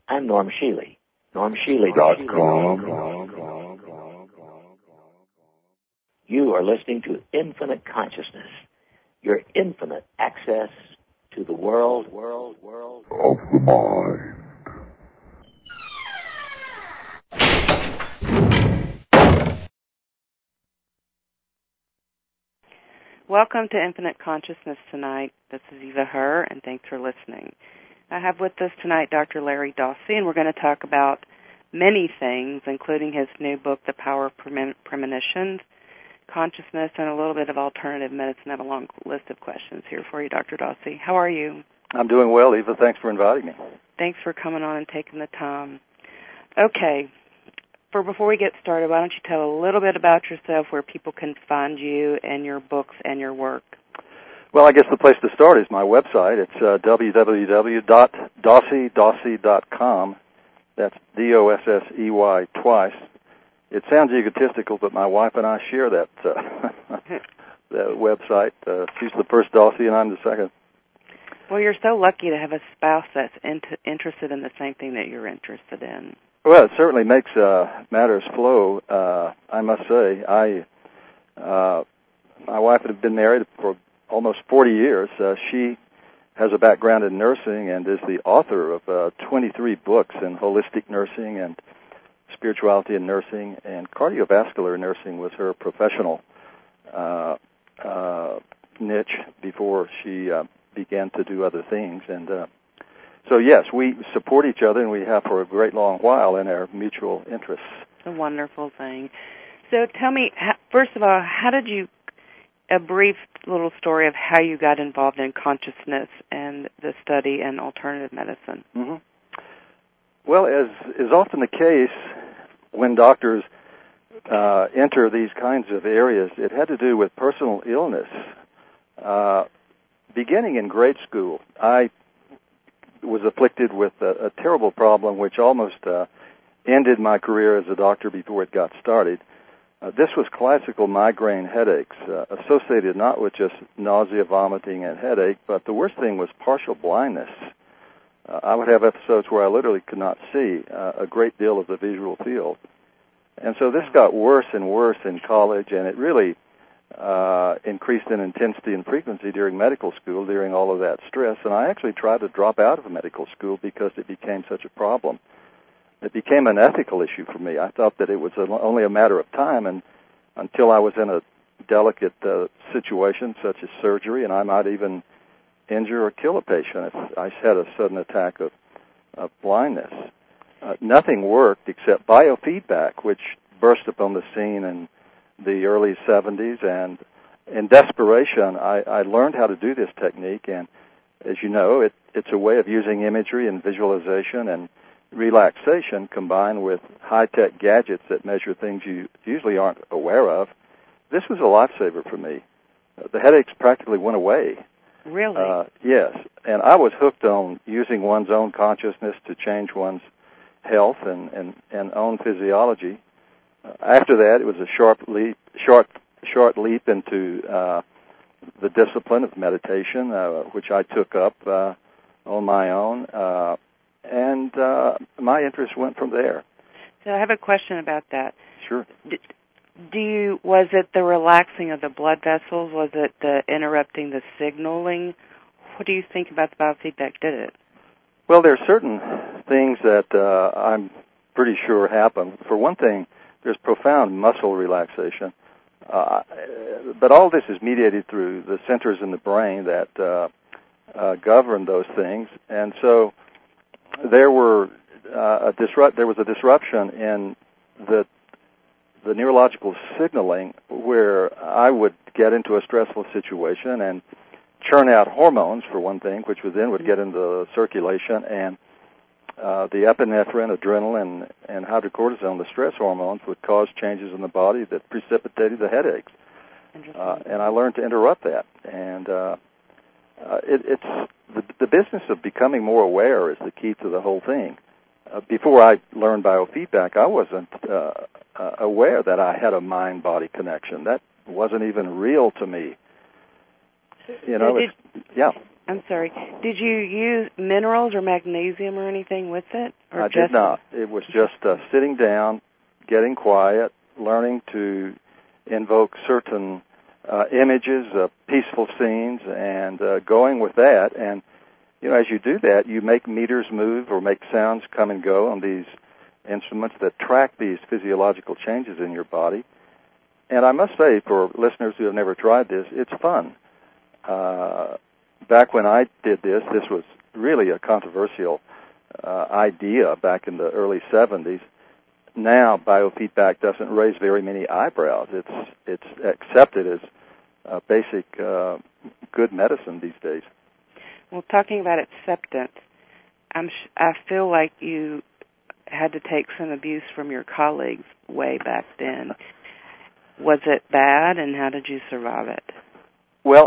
I'm Norm Shealy. NormShealy.com. You are listening to Infinite Consciousness, your infinite access to the world of the mind. Welcome to Infinite Consciousness tonight. This is Eva Herr, and thanks for listening. I have with us tonight Dr. Larry Dossey, and we're going to talk about many things, including his new book, The Power of Premonitions, Consciousness, and a little bit of alternative medicine. I have a long list of questions here for you, Dr. Dossey. How are you? I'm doing well, Eva. Thanks for inviting me. Thanks for coming on and taking the time. Okay. Before we get started, why don't you tell a little bit about yourself, where people can find you and your books and your work? Well, I guess the place to start is my website. It's www.dossey.com. That's D-O-S-S-E-Y twice. It sounds egotistical, but my wife and I share that that website. She's the first Dossey, and I'm the second. Well, you're so lucky to have a spouse that's interested in the same thing that you're interested in. Well, it certainly makes matters flow. I must say, my wife had been married for almost 40 years. She has a background in nursing and is the author of 23 books in holistic nursing and spirituality in nursing, and cardiovascular nursing was her professional niche before she began to do other things. And so, yes, we support each other, and we have for a great long while in our mutual interests. It's a wonderful thing. So tell me, first of all, a brief little story of how you got involved in consciousness and the study and alternative medicine. Mm-hmm. Well, as is often the case when doctors enter these kinds of areas, it had to do with personal illness. Beginning in grade school, I was afflicted with a terrible problem which almost ended my career as a doctor before it got started. This was classical migraine headaches, associated not with just nausea, vomiting, and headache, but the worst thing was partial blindness. I would have episodes where I literally could not see a great deal of the visual field. And so this got worse and worse in college, and it really increased in intensity and frequency during medical school, during all of that stress. And I actually tried to drop out of medical school because it became such a problem. It became an ethical issue for me. I thought that it was only a matter of time, and until I was in a delicate situation such as surgery, and I might even injure or kill a patient if I had a sudden attack of blindness. Nothing worked except biofeedback, which burst upon the scene in the early 70s, and in desperation, I learned how to do this technique, and as you know, it's a way of using imagery and visualization and relaxation combined with high-tech gadgets that measure things you usually aren't aware of. This was a lifesaver for me. The headaches practically went away. Really? Yes, and I was hooked on using one's own consciousness to change one's health and own physiology. After that, it was a short leap into the discipline of meditation, which I took up on my own, and my interest went from there. So I have a question about that. Sure. Was it the relaxing of the blood vessels? Was it the interrupting the signaling? What do you think about the biofeedback did it? Well, there are certain things that I'm pretty sure happen. For one thing, there's profound muscle relaxation. But all this is mediated through the centers in the brain that govern those things. And so there was a disruption in the neurological signaling where I would get into a stressful situation and churn out hormones, for one thing, which would get into circulation, and the epinephrine, adrenaline, and hydrocortisone, the stress hormones, would cause changes in the body that precipitated the headaches. And I learned to interrupt that. And it's the business of becoming more aware is the key to the whole thing. Before I learned biofeedback, I wasn't aware that I had a mind-body connection. That wasn't even real to me. You know, I'm sorry. Did you use minerals or magnesium or anything with it? Or I did not. It was just sitting down, getting quiet, learning to invoke certain images of peaceful scenes, and going with that. And as you do that, you make meters move or make sounds come and go on these instruments that track these physiological changes in your body. And I must say, for listeners who have never tried this, it's fun. Back when I did this was really a controversial idea back in the early 70s. Now, biofeedback doesn't raise very many eyebrows. It's accepted as basic good medicine these days. Well, talking about acceptance, I feel like you had to take some abuse from your colleagues way back then. Was it bad, and how did you survive it? Well,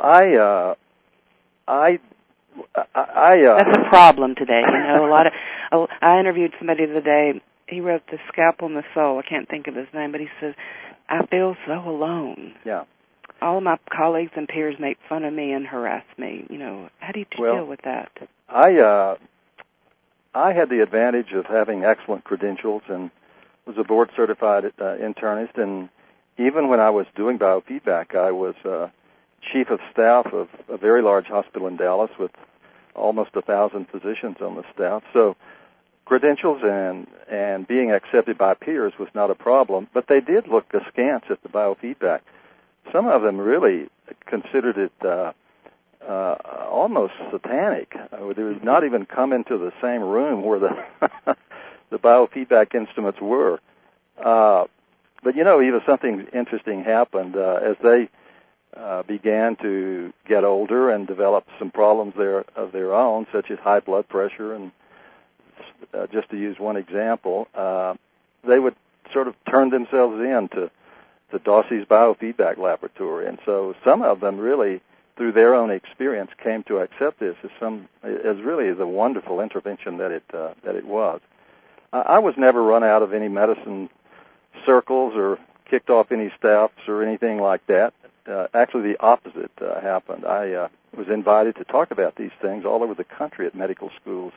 that's a problem today. I interviewed somebody the other day. He wrote The Scalpel and the Soul. I can't think of his name, but he says, I feel so alone. Yeah. All of my colleagues and peers make fun of me and harass me. How do you deal with that? I had the advantage of having excellent credentials and was a board-certified internist, and even when I was doing biofeedback, I was chief of staff of a very large hospital in Dallas with almost 1,000 physicians on the staff. So credentials and being accepted by peers was not a problem, but they did look askance at the biofeedback. Some of them really considered it almost satanic. They would not even come into the same room where the biofeedback instruments were. But even something interesting happened as they began to get older and develop some problems of their own, such as high blood pressure. And just to use one example, they would sort of turn themselves in to Dossey's biofeedback laboratory. And so some of them really, through their own experience, came to accept this as really the wonderful intervention that it was. I was never run out of any medicine circles or kicked off any staffs or anything like that. Actually, the opposite happened. I was invited to talk about these things all over the country at medical schools,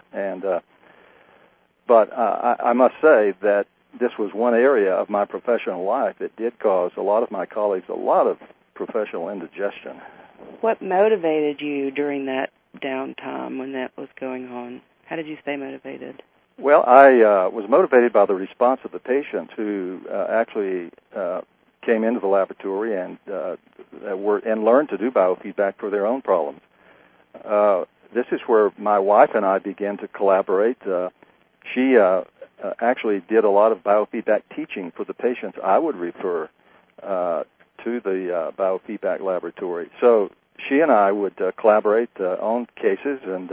but I must say that this was one area of my professional life that did cause a lot of my colleagues a lot of professional indigestion. What motivated you during that downtime when that was going on? How did you stay motivated? Well, I was motivated by the response of the patients who actually came into the laboratory and learned to do biofeedback for their own problems. This is where my wife and I began to collaborate. She actually did a lot of biofeedback teaching for the patients I would refer to the biofeedback laboratory. So she and I would collaborate on cases, and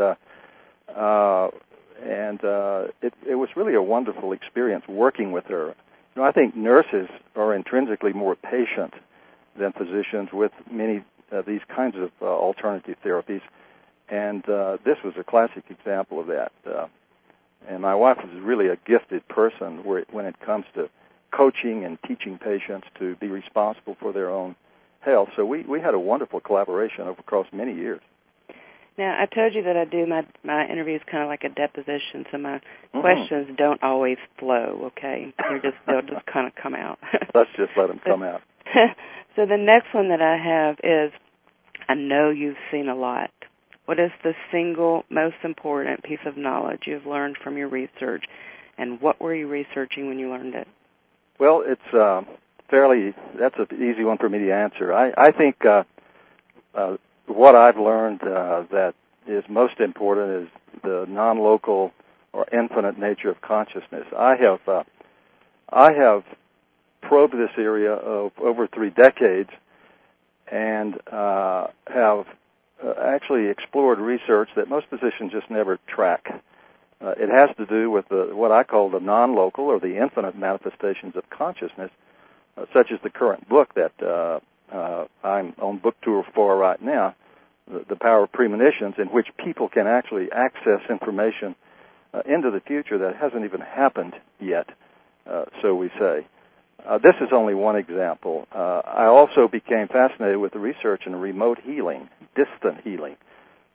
it was really a wonderful experience working with her. I think nurses are intrinsically more patient than physicians with many of these kinds of alternative therapies, and this was a classic example of that. And my wife is really a gifted person when it comes to coaching and teaching patients to be responsible for their own health. So we had a wonderful collaboration across many years. Now, I told you that I do my interviews kind of like a deposition, so my questions don't always flow, okay? They'll just kind of come out. Let's just let them come out. So the next one that I have is, I know you've seen a lot. What is the single most important piece of knowledge you've learned from your research, and what were you researching when you learned it? Well, it's that's an easy one for me to answer. I think what I've learned that is most important is the non-local or infinite nature of consciousness. I have probed this area of over 3 decades and have actually explored research that most physicians just never track. It has to do with what I call the non-local or the infinite manifestations of consciousness, such as the current book that I'm on book tour for right now, The Power of Premonitions, in which people can actually access information into the future that hasn't even happened yet, so we say. This is only one example. I also became fascinated with the research in remote healing, distant healing.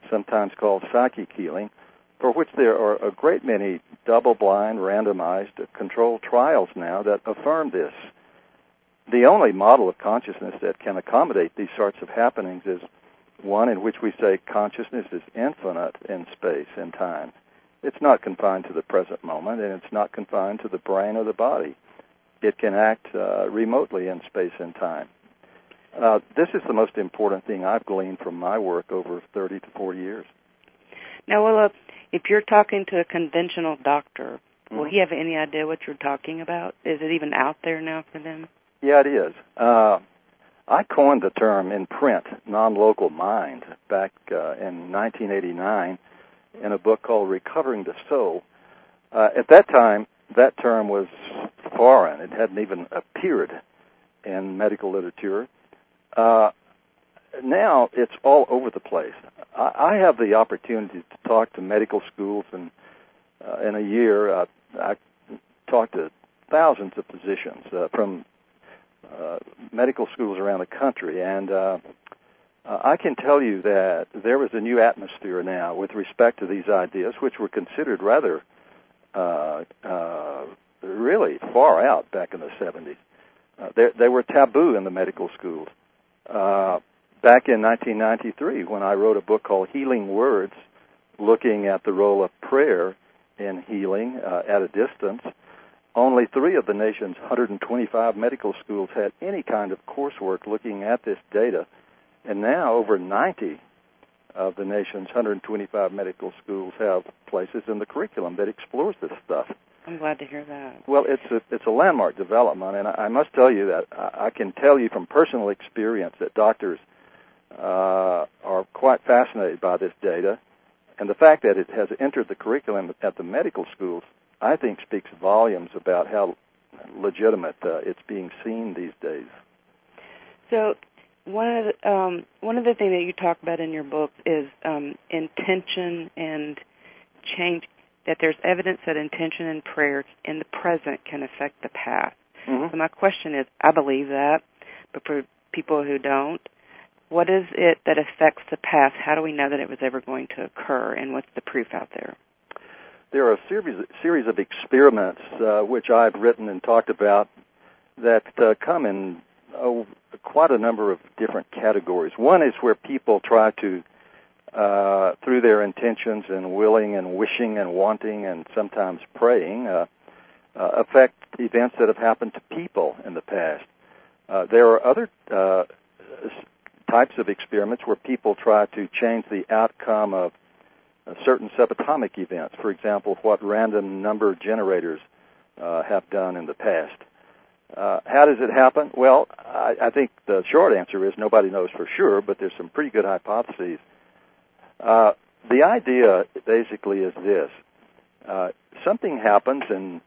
sometimes called psychic healing, for which there are a great many double-blind, randomized, controlled trials now that affirm this. The only model of consciousness that can accommodate these sorts of happenings is one in which we say consciousness is infinite in space and time. It's not confined to the present moment, and it's not confined to the brain or the body. It can act remotely in space and time. This is the most important thing I've gleaned from my work over 30 to 40 years. Now, well, if you're talking to a conventional doctor, will he have any idea what you're talking about? Is it even out there now for them? Yeah, it is. I coined the term in print, non-local mind, back in 1989 in a book called Recovering the Soul. At that time, that term was foreign. It hadn't even appeared in medical literature. Now it's all over the place. I have the opportunity to talk to medical schools, and in a year I talk to thousands of physicians from medical schools around the country, and I can tell you that there is a new atmosphere now with respect to these ideas, which were considered rather really far out back in the 70s. They were taboo in the medical schools. Back in 1993, when I wrote a book called Healing Words, looking at the role of prayer in healing at a distance, only 3 of the nation's 125 medical schools had any kind of coursework looking at this data, and now over 90 of the nation's 125 medical schools have places in the curriculum that explores this stuff. I'm glad to hear that. Well, it's a landmark development, and I must tell you that I can tell you from personal experience that doctors are quite fascinated by this data, and the fact that it has entered the curriculum at the medical schools, I think, speaks volumes about how legitimate it's being seen these days. So one of the things that you talk about in your book is intention and change, that there's evidence that intention and prayer in the present can affect the past. Mm-hmm. So my question is, I believe that, but for people who don't, what is it that affects the past? How do we know that it was ever going to occur, and what's the proof out there? There are a series of experiments which I've written and talked about that come in quite a number of different categories. One is where people try to, through their intentions and willing and wishing and wanting and sometimes praying, affect events that have happened to people in the past. There are other types of experiments where people try to change the outcome of certain subatomic events. For example, what random number generators have done in the past. How does it happen? Well, I think the short answer is nobody knows for sure, but there's some pretty good hypotheses. The idea basically is this. Something happens and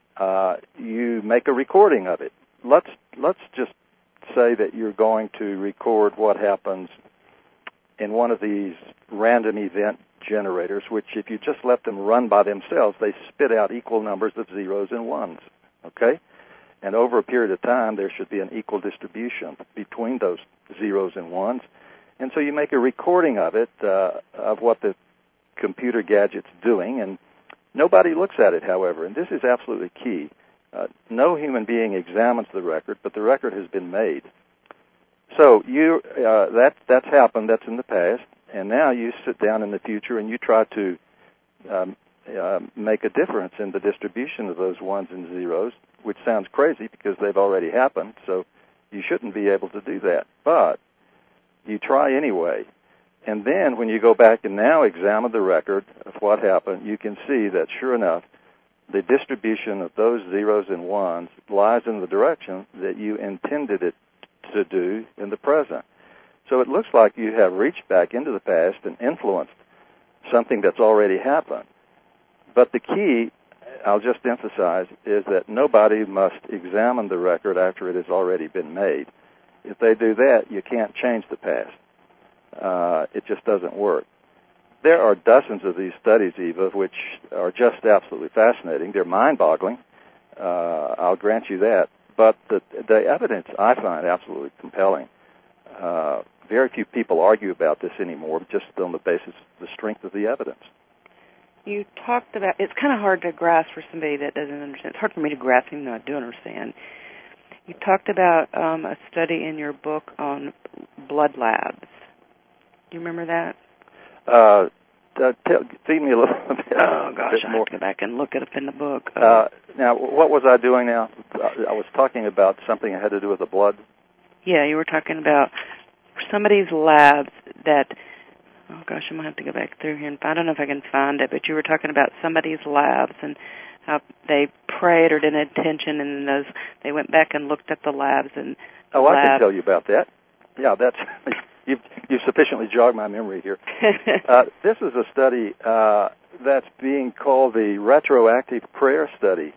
you make a recording of it. Let's just say that you're going to record what happens in one of these random event generators, which if you just let them run by themselves, they spit out equal numbers of zeros and ones, okay? And over a period of time, there should be an equal distribution between those zeros and ones. And so you make a recording of it, of what the computer gadget's doing, and nobody looks at it, however, and this is absolutely key. No human being examines the record, but the record has been made. So that's happened, that's in the past, and now you sit down in the future and you try to make a difference in the distribution of those ones and zeros, which sounds crazy because they've already happened, so you shouldn't be able to do that. But you try anyway. And then when you go back and now examine the record of what happened, you can see that, sure enough, the distribution of those zeros and ones lies in the direction that you intended it to do in the present. So it looks like you have reached back into the past and influenced something that's already happened. But the key, I'll just emphasize, is that nobody must examine the record after it has already been made. If they do that, you can't change the past. It just doesn't work. There are dozens of these studies, Eva, which are just absolutely fascinating. They're mind-boggling. I'll grant you that. But the evidence I find absolutely compelling. very few people argue about this anymore, just on the basis of the strength of the evidence. You talked about, it's kind of hard to grasp for somebody that doesn't understand. It's hard for me to grasp, even though I do understand. You talked about a study in your book on blood labs. Do you remember that? Feed me a little bit. Oh, gosh, bit I more. have to go back and look it up in the book. Now, what was I doing now? I was talking about something that had to do with the blood. Yeah, you were talking about somebody's labs that, oh, gosh, I'm going to have to go back through here, and I don't know if I can find it, but you were talking about somebody's labs and how they prayed or did an intention, and those they went back and looked at the labs. And I can tell you about that. Yeah, that's you've sufficiently jogged my memory here. This is a study that's being called the retroactive prayer study.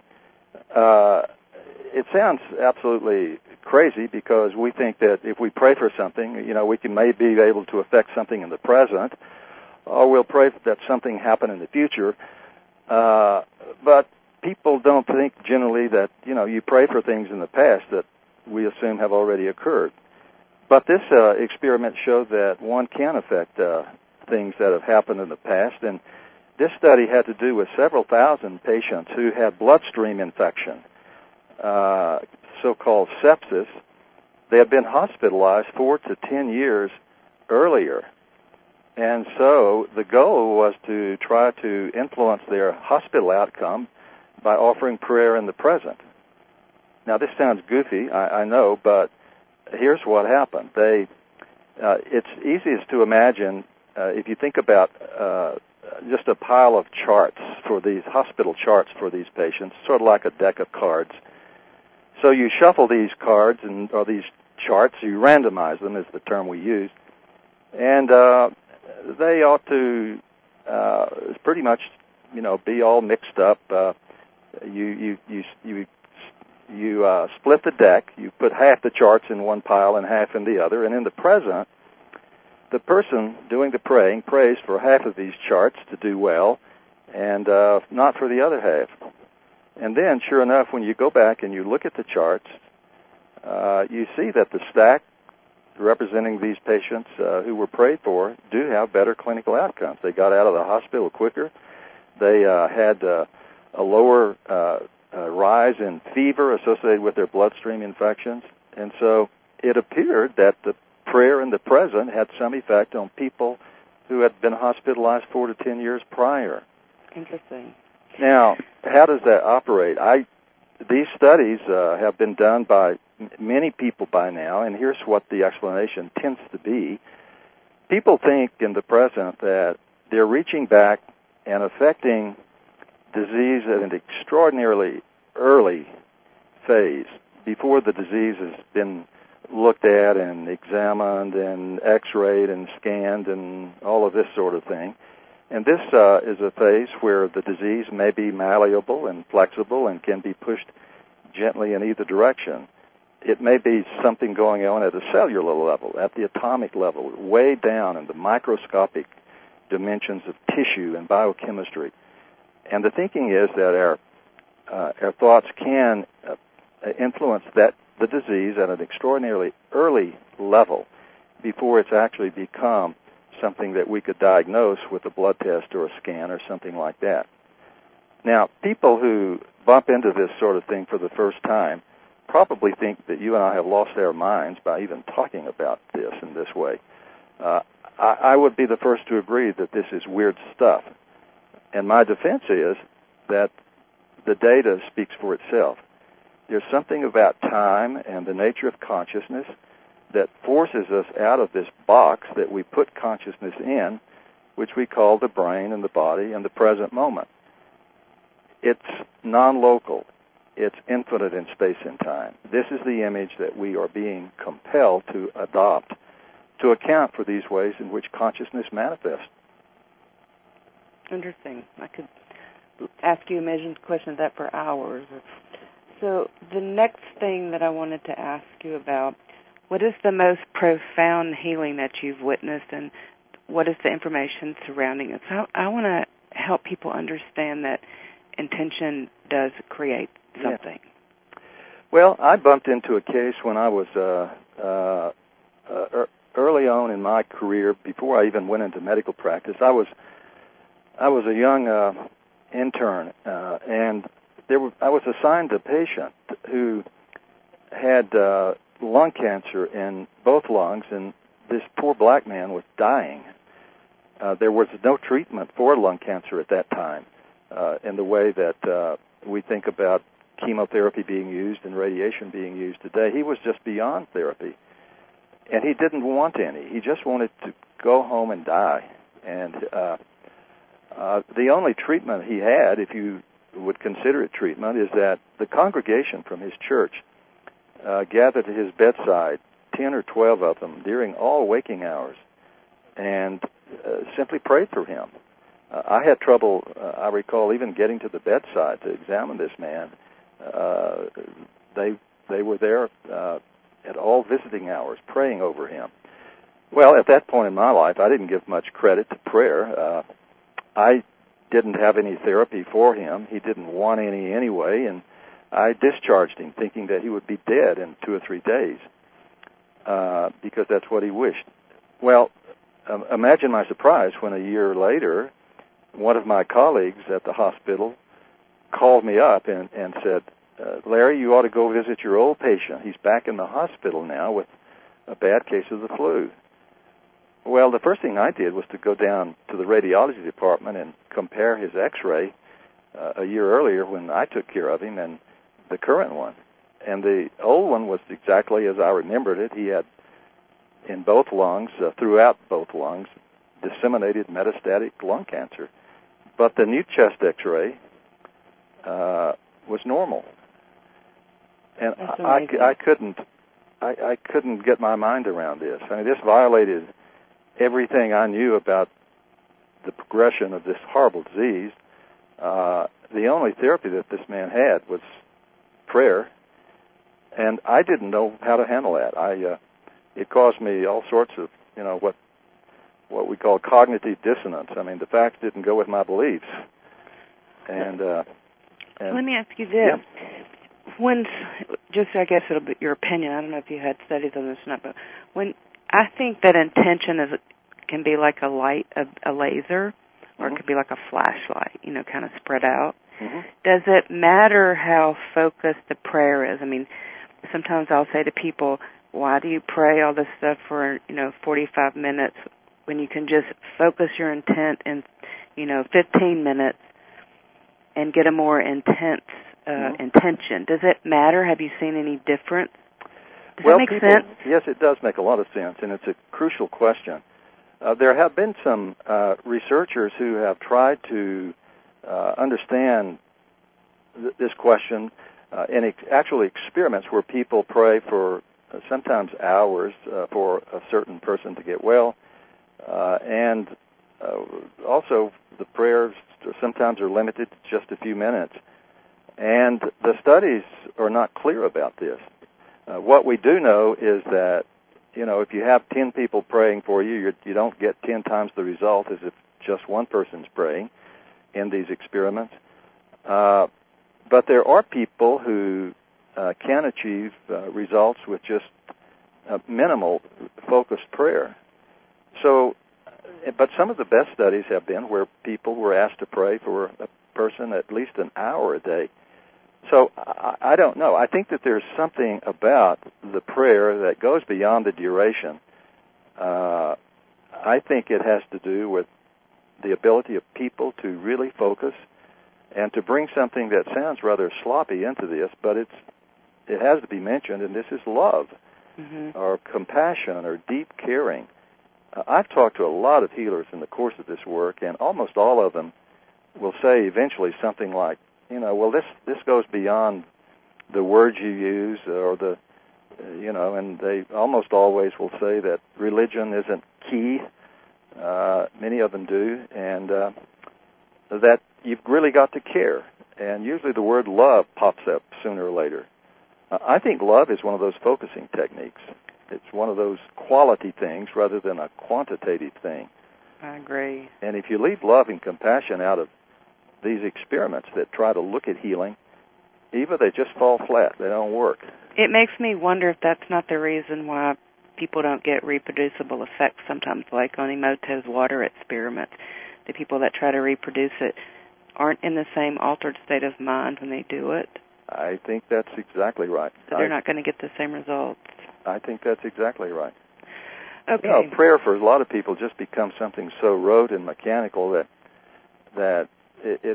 It sounds absolutely crazy because we think that if we pray for something, we can maybe be able to affect something in the present, or we'll pray that something happen in the future. But people don't think generally that, you pray for things in the past that we assume have already occurred. But this experiment showed that one can affect things that have happened in the past, and this study had to do with several thousand patients who had bloodstream infection, so-called sepsis. They had been hospitalized 4 to 10 years earlier. And so the goal was to try to influence their hospital outcome by offering prayer in the present. Now, this sounds goofy, I know, but here's what happened. It's easiest to imagine if you think about just a pile of charts for these hospital charts for these patients, sort of like a deck of cards. So you shuffle these cards or these charts, you randomize them is the term we use, and they ought to pretty much, be all mixed up. You split the deck. You put half the charts in one pile and half in the other, and in the present, the person doing the praying prays for half of these charts to do well, and not for the other half. And then, sure enough, when you go back and you look at the charts, you see that the stack representing these patients who were prayed for do have better clinical outcomes. They got out of the hospital quicker. They had a lower rise in fever associated with their bloodstream infections. And so it appeared that the prayer in the present had some effect on people who had been hospitalized 4 to 10 years prior. Interesting. Now, how does that operate? These studies have been done by many people by now, and here's what the explanation tends to be. People think in the present that they're reaching back and affecting disease at an extraordinarily early phase, before the disease has been looked at and examined and x-rayed and scanned and all of this sort of thing. And this is a phase where the disease may be malleable and flexible and can be pushed gently in either direction. It may be something going on at a cellular level, at the atomic level, way down in the microscopic dimensions of tissue and biochemistry. And the thinking is that our thoughts can influence the disease at an extraordinarily early level before it's actually become something that we could diagnose with a blood test or a scan or something like that. Now, people who bump into this sort of thing for the first time probably think that you and I have lost our minds by even talking about this in this way. I would be the first to agree that this is weird stuff. And my defense is that the data speaks for itself. There's something about time and the nature of consciousness that forces us out of this box that we put consciousness in, which we call the brain and the body and the present moment. It's non-local. It's infinite in space and time. This is the image that we are being compelled to adopt to account for these ways in which consciousness manifests. Interesting. I could ask you a million questions that for hours. So the next thing that I wanted to ask you about, what is the most profound healing that you've witnessed, and what is the information surrounding it? So I want to help people understand that intention does create something. Yeah. Well, I bumped into a case when I was early on in my career, before I even went into medical practice. I was a young intern, and I was assigned a patient who had lung cancer in both lungs, and this poor black man was dying. There was no treatment for lung cancer at that time in the way that we think about chemotherapy being used and radiation being used today. He was just beyond therapy, and he didn't want any. He just wanted to go home and die. And the only treatment he had, if you would consider it treatment, is that the congregation from his church gathered at his bedside, 10 or 12 of them, during all waking hours, and simply prayed for him. I had trouble, I recall, even getting to the bedside to examine this man. They were there at all visiting hours, praying over him. Well, at that point in my life, I didn't give much credit to prayer. I didn't have any therapy for him. He didn't want any anyway, and I discharged him thinking that he would be dead in 2 or 3 days because that's what he wished. Well, imagine my surprise when a year later, one of my colleagues at the hospital called me up and said, Larry, you ought to go visit your old patient. He's back in the hospital now with a bad case of the flu. Well, the first thing I did was to go down to the radiology department and compare his x-ray a year earlier when I took care of him and the current one. And the old one was exactly as I remembered it. He had in both lungs, throughout both lungs, disseminated metastatic lung cancer. But the new chest x-ray was normal. And I couldn't get my mind around this. I mean, this violated everything I knew about the progression of this horrible disease. The only therapy that this man had was prayer, and I didn't know how to handle that. It caused me all sorts of, what we call cognitive dissonance. I mean, the facts didn't go with my beliefs. And let me ask you this. Yeah. I guess it'll be your opinion. I don't know if you had studies on this or not, but when I think that intention can be like a light, a laser, or it could be like a flashlight, kind of spread out. Mm-hmm. Does it matter how focused the prayer is? I mean, sometimes I'll say to people, why do you pray all this stuff for, 45 minutes when you can just focus your intent in, 15 minutes and get a more intense intention? Does it matter? Have you seen any difference? Does that make sense? Yes, it does make a lot of sense, and it's a crucial question. There have been some researchers who have tried to understand this question in actual experiments where people pray for sometimes hours for a certain person to get well, and also the prayers sometimes are limited to just a few minutes. And the studies are not clear about this. What we do know is that, if you have 10 people praying for you, you don't get 10 times the result as if just one person's praying in these experiments. But there are people who can achieve results with just minimal focused prayer. So, but some of the best studies have been where people were asked to pray for a person at least an hour a day. So I don't know. I think that there's something about the prayer that goes beyond the duration. I think it has to do with the ability of people to really focus and to bring something that sounds rather sloppy into this, but it has to be mentioned, and this is love, or compassion, or deep caring. I've talked to a lot of healers in the course of this work, and almost all of them will say eventually something like, well, this goes beyond the words you use, or and they almost always will say that religion isn't key. Many of them do, and that you've really got to care. And usually the word love pops up sooner or later. I think love is one of those focusing techniques. It's one of those quality things rather than a quantitative thing. I agree. And if you leave love and compassion out of these experiments that try to look at healing, Eva, they just fall flat. They don't work. It makes me wonder if that's not the reason why people don't get reproducible effects sometimes, like on Emoto's water experiments. The people that try to reproduce it aren't in the same altered state of mind when they do it. I think that's exactly right. So they're not going to get the same results. I think that's exactly right. Okay. You know, prayer for a lot of people just becomes something so rote and mechanical that it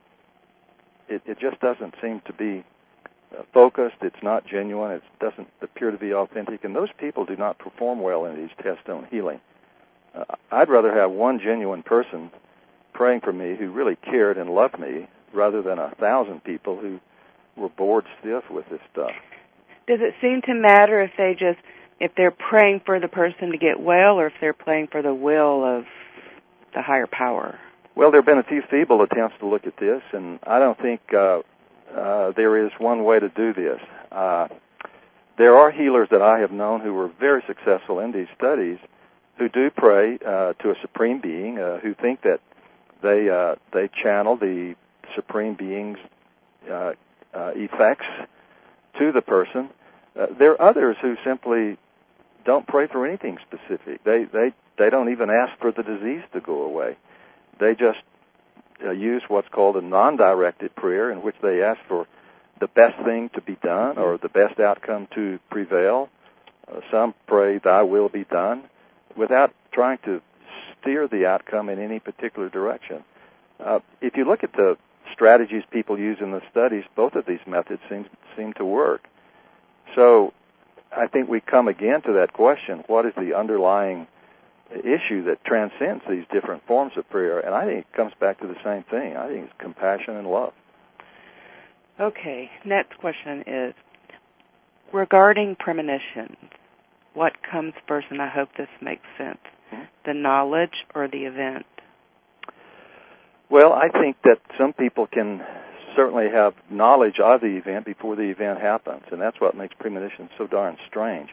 just doesn't seem to be focused. It's not genuine. It doesn't appear to be authentic, and those people do not perform well in these tests on healing. I'd rather have one genuine person praying for me who really cared and loved me rather than 1,000 people who were bored stiff with this stuff. Does it seem to matter if they're praying for the person to get well, or if they're praying for the will of the higher power? Well, there have been a few feeble attempts to look at this, and I don't think there is one way to do this. There are healers that I have known who were very successful in these studies who do pray to a supreme being, who think that they channel the supreme being's effects to the person. There are others who simply don't pray for anything specific. They don't even ask for the disease to go away. They just use what's called a non-directed prayer, in which they ask for the best thing to be done or the best outcome to prevail. Some pray, "Thy will be done," without trying to steer the outcome in any particular direction. If you look at the strategies people use in the studies, both of these methods seem to work. So I think we come again to that question: what is the underlying issue that transcends these different forms of prayer? And I think it comes back to the same thing. I think it's compassion and love. Okay, next question is, regarding premonitions, what comes first? And I hope this makes sense. The knowledge or the event? Well, I think that some people can certainly have knowledge of the event before the event happens, and that's what makes premonitions so darn strange.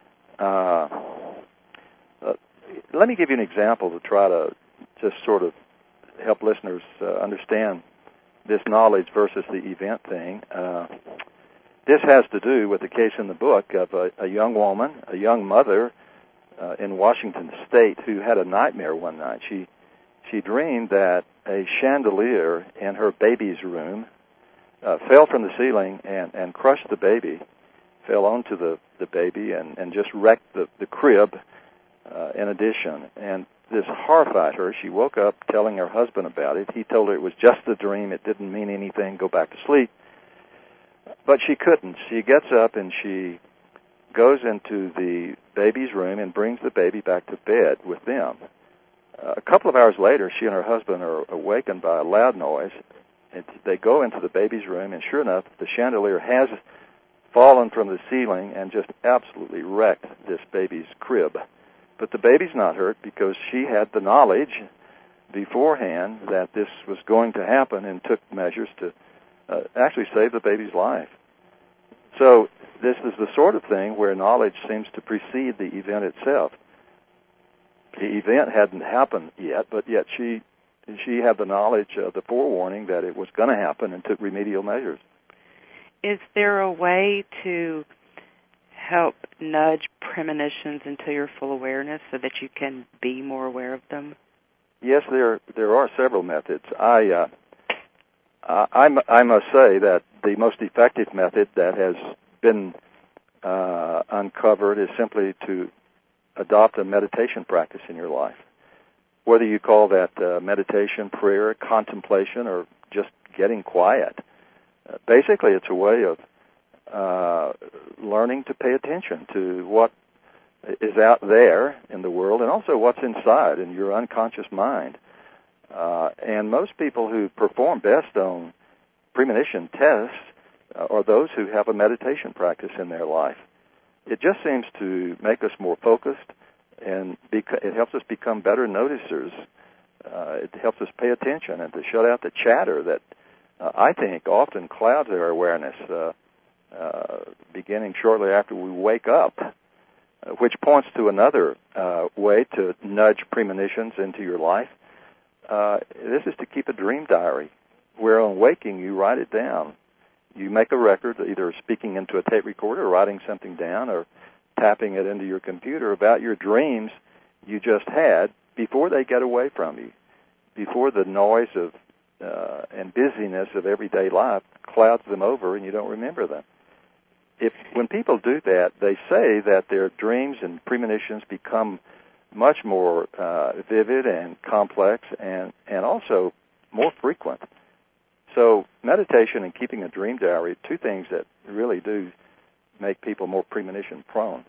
Let me give you an example to try to just sort of help listeners understand this knowledge versus the event thing. This has to do with the case in the book of a young woman, a young mother in Washington State who had a nightmare one night. She dreamed that a chandelier in her baby's room fell from the ceiling and crushed the baby, fell onto the baby and just wrecked the crib in addition. And this horrified her. She woke up telling her husband about it. He told her it was just a dream. It didn't mean anything. Go back to sleep. But she couldn't. She gets up and she goes into the baby's room and brings the baby back to bed with them. A couple of hours later, she and her husband are awakened by a loud noise. And they go into the baby's room, and sure enough, the chandelier has fallen from the ceiling and just absolutely wrecked this baby's crib. But the baby's not hurt because she had the knowledge beforehand that this was going to happen and took measures to actually save the baby's life. So this is the sort of thing where knowledge seems to precede the event itself. The event hadn't happened yet, but yet she had the knowledge of the forewarning that it was going to happen and took remedial measures. Is there a way to help nudge premonitions into your full awareness so that you can be more aware of them? Yes, there are several methods. I must say that the most effective method that has been uncovered is simply to adopt a meditation practice in your life. Whether you call that meditation, prayer, contemplation, or just getting quiet. Basically, it's a way of learning to pay attention to what is out there in the world and also what's inside in your unconscious mind. And most people who perform best on premonition tests are those who have a meditation practice in their life. It just seems to make us more focused, and it helps us become better noticers. It helps us pay attention and to shut out the chatter that I think often clouds our awareness beginning shortly after we wake up, which points to another way to nudge premonitions into your life. This is to keep a dream diary, where on waking you write it down. You make a record, either speaking into a tape recorder or writing something down, or tapping it into your computer about your dreams you just had before they get away from you, before the noise of and busyness of everyday life clouds them over and you don't remember them. When people do that, they say that their dreams and premonitions become much more vivid and complex and also more frequent. So meditation and keeping a dream diary are two things that really do make people more premonition prone.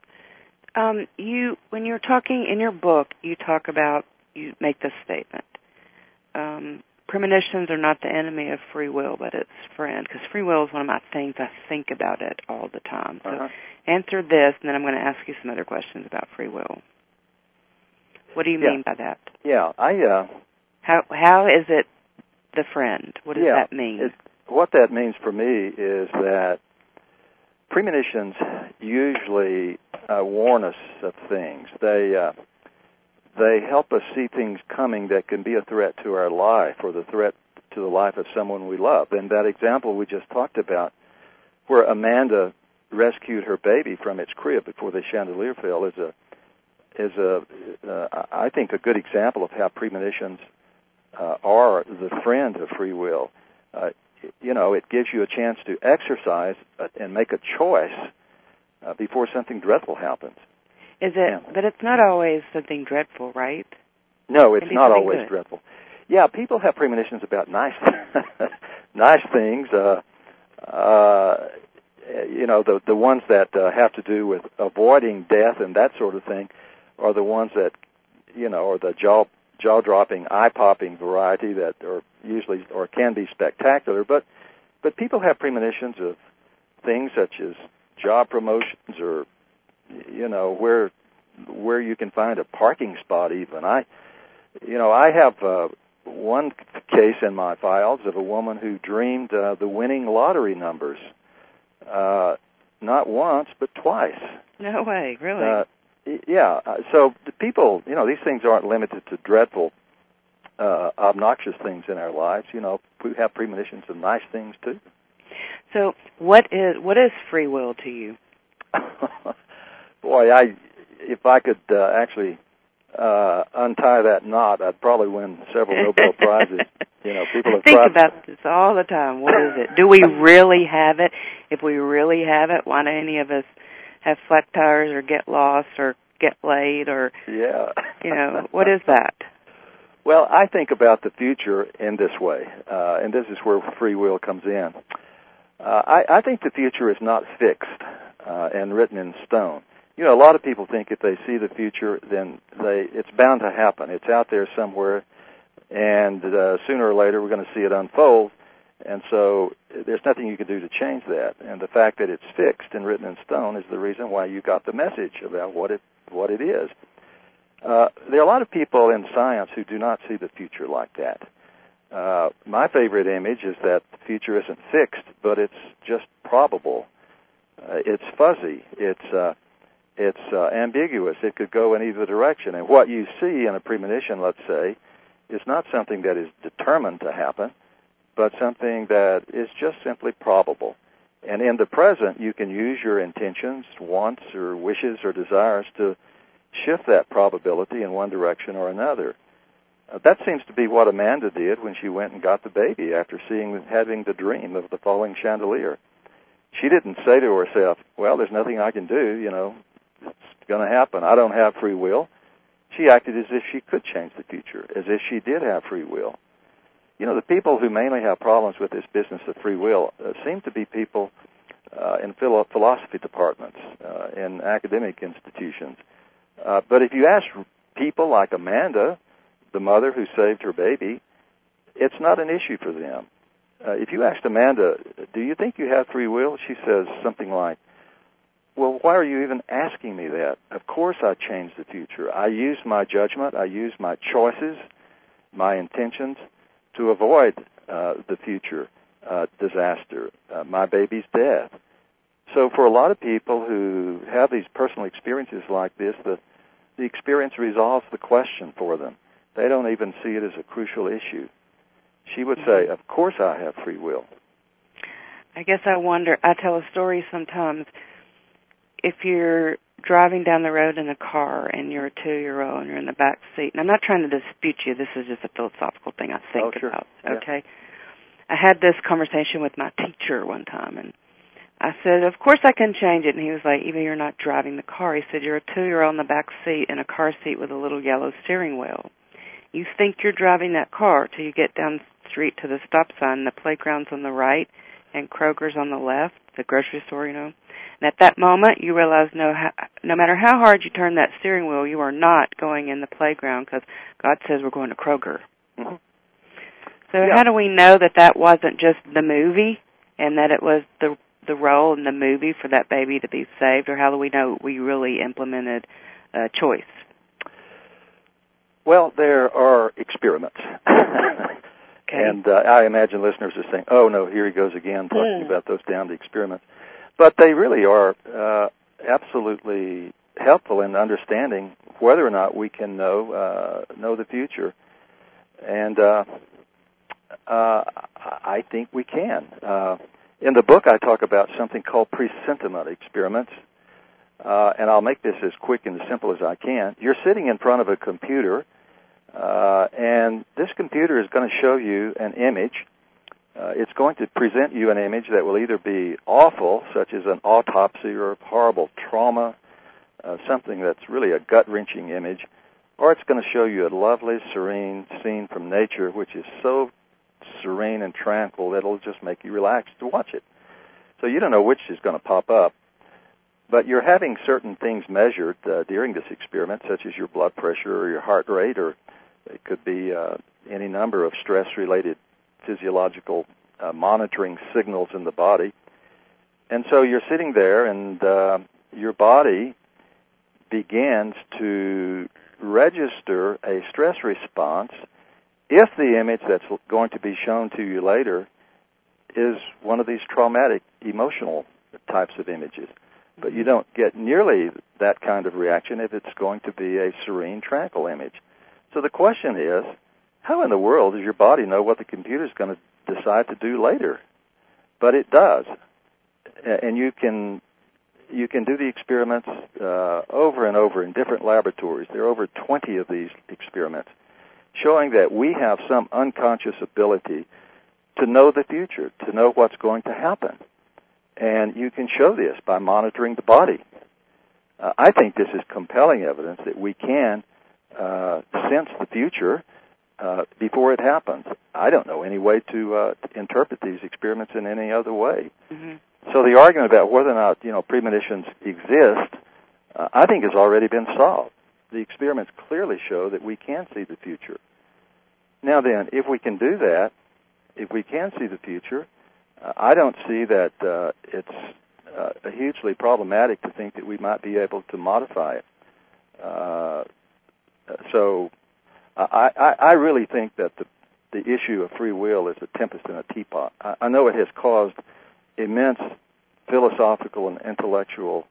When you're talking in your book, you make this statement. Premonitions are not the enemy of free will, but its friend, because free will is one of my things. I think about it all the time. So answer this, and then I'm going to ask you some other questions about free will. What do you mean by that? Yeah, How is it the friend? What does that mean? What that means for me is that premonitions usually warn us of things. They help us see things coming that can be a threat to our life or the threat to the life of someone we love. And that example we just talked about, where Amanda rescued her baby from its crib before the chandelier fell, is I think, a good example of how premonitions are the friend of free will. It gives you a chance to exercise and make a choice before something dreadful happens. Is it? But it's not always something dreadful, right? No, it's not always good. Dreadful. Yeah, people have premonitions about nice things. The ones that have to do with avoiding death and that sort of thing are the ones that, are the jaw-dropping, eye-popping variety that are usually or can be spectacular. But people have premonitions of things such as job promotions or, where you can find a parking spot even. I have one case in my files of a woman who dreamed the winning lottery numbers, not once, but twice. No way, really? So the people, these things aren't limited to dreadful, obnoxious things in our lives. We have premonitions of nice things too. So what is free will to you? Boy, if I could actually untie that knot, I'd probably win several Nobel Prizes. People have think about this all the time. What is it? Do we really have it? If we really have it, why don't any of us have flat tires or get lost or get laid or, what is that? Well, I think about the future in this way, and this is where free will comes in. I think the future is not fixed and written in stone. A lot of people think if they see the future, then it's bound to happen. It's out there somewhere, and sooner or later we're going to see it unfold, and so there's nothing you can do to change that. And the fact that it's fixed and written in stone is the reason why you got the message about what it is. There are a lot of people in science who do not see the future like that. My favorite image is that the future isn't fixed, but it's just probable. It's fuzzy. It's ambiguous. It could go in either direction. And what you see in a premonition, let's say, is not something that is determined to happen, but something that is just simply probable. And in the present, you can use your intentions, wants, or wishes or desires to shift that probability in one direction or another. That seems to be what Amanda did when she went and got the baby after having the dream of the falling chandelier. She didn't say to herself, well, there's nothing I can do, it's going to happen. I don't have free will. She acted as if she could change the future, as if she did have free will. The people who mainly have problems with this business of free will seem to be people in philosophy departments, in academic institutions. But if you ask people like Amanda, the mother who saved her baby, it's not an issue for them. If you asked Amanda, do you think you have free will? She says something like, well, why are you even asking me that? Of course I change the future. I use my judgment. I use my choices, my intentions to avoid the future disaster, my baby's death. So for a lot of people who have these personal experiences like this, the experience resolves the question for them. They don't even see it as a crucial issue. She would say, of course I have free will. I guess I wonder, I tell a story sometimes, if you're driving down the road in a car and you're a 2-year-old and you're in the back seat, and I'm not trying to dispute you, this is just a philosophical thing I think about, okay? I had this conversation with my teacher one time, and I said, of course I can change it, and he was like, Eva, you're not driving the car. He said, you're a 2-year-old in the back seat in a car seat with a little yellow steering wheel. You think you're driving that car till you get down the street to the stop sign, the playground's on the right, and Kroger's on the left, the grocery store, you know. And at that moment, you realize no matter how hard you turn that steering wheel, you are not going in the playground because God says we're going to Kroger. Mm-hmm. So how do we know that that wasn't just the movie and that it was the role in the movie for that baby to be saved, or how do we know we really implemented choice? Well, there are experiments. Okay. And I imagine listeners are saying, oh, no, here he goes again talking about those damned experiments. But they really are absolutely helpful in understanding whether or not we can know the future. And I think we can. In the book, I talk about something called presentiment experiments, and I'll make this as quick and as simple as I can. You're sitting in front of a computer, and this computer is going to show you an image. It's going to present you an image that will either be awful, such as an autopsy or horrible trauma, something that's really a gut-wrenching image, or it's going to show you a lovely, serene scene from nature, which is so serene and tranquil that it'll just make you relax to watch it. So you don't know which is going to pop up, but you're having certain things measured during this experiment, such as your blood pressure or your heart rate, or it could be any number of stress-related physiological monitoring signals in the body. And so you're sitting there, and your body begins to register a stress response if the image that's going to be shown to you later is one of these traumatic, emotional types of images. But you don't get nearly that kind of reaction if it's going to be a serene, tranquil image. So the question is, how in the world does your body know what the computer's going to decide to do later? But it does. And you can do the experiments over and over in different laboratories. There are over 20 of these experiments showing that we have some unconscious ability to know the future, to know what's going to happen. And you can show this by monitoring the body. I think this is compelling evidence that we can sense the future before it happens. I don't know any way to interpret these experiments in any other way. Mm-hmm. So the argument about whether or not, premonitions exist, I think has already been solved. The experiments clearly show that we can see the future. Now then, if we can do that, if we can see the future, I don't see that it's hugely problematic to think that we might be able to modify it. So I really think that the issue of free will is a tempest in a teapot. I know it has caused immense philosophical and intellectual